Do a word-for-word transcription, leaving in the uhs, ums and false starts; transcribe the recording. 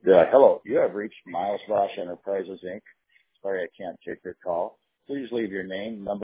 Uh, hello, you have reached Miles Voss Enterprises, Incorporated. Sorry I can't take your call. Please leave your name, number,